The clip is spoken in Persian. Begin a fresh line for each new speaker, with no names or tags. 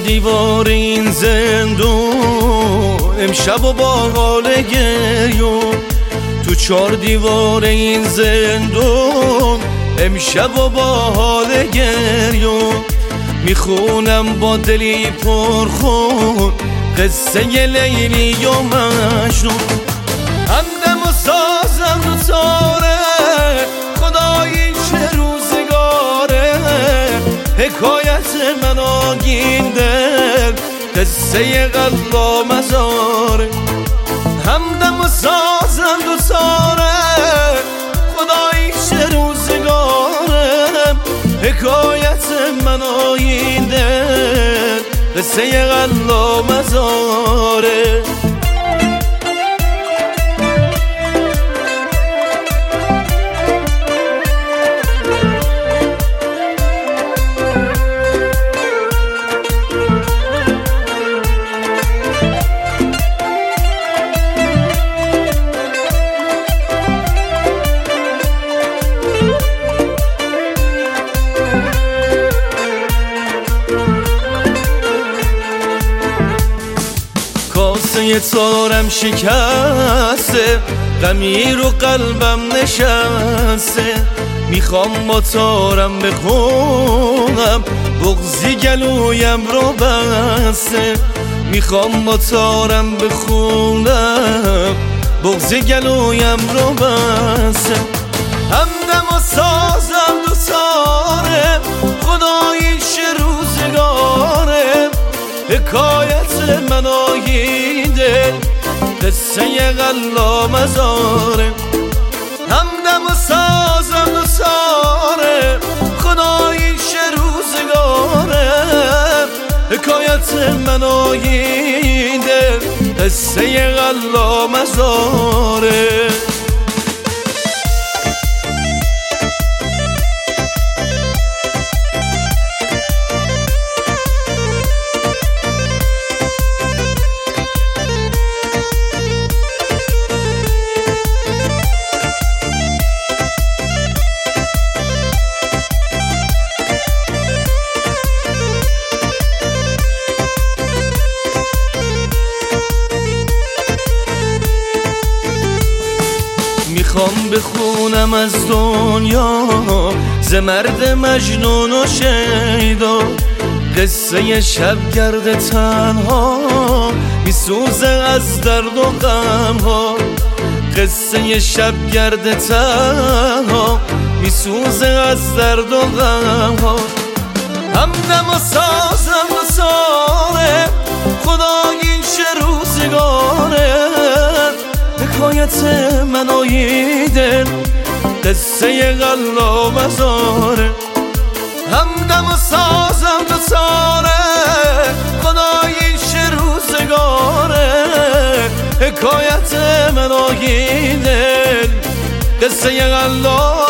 دیوار این زندون امشب و با حال گریون، تو 4 دیوار این زندون امشب و با حال گریون، میخونم با دلی پرخون قصه لیلی و مجنون. همدم و سازم رو تاره خدایی چه روزگاره، حکایت من آگین دل قصه قلبا مزاره. همدم و سازم رو تاره خدایی چه روزگاره، حکایت من آگین دل قصه قلبا مزاره. کاسه تارم شکسته، غمی رو قلبم نشسته، میخوام با تارم بخونم بغضی گلویم رو بسته، میخوام با تارم بخونم بغضی گلویم رو بسته. همدم و سازم دو تاره خدایی چه روزگاره، حکایت من آگین دل قصه قلا مزاره. همدم و سازم دو تاره خدایی چه روزگاره، حکایت من آگین دل قصه قلا مزاره. میخوام بخونم از دنیا ز مرد مجنون و شیدا، قصه شبگرد تنها میسوزه از درد و غمها، قصه شبگرد تنها میسوزه از درد و غمها. همدم و سازم و ساره خدایی چه روزگاره، حکایت من آگین دل قصه قلا مزاره. همدم و سازم دو تاره خدایی چه روزگاره، حکایت من آگین دل قصه قلا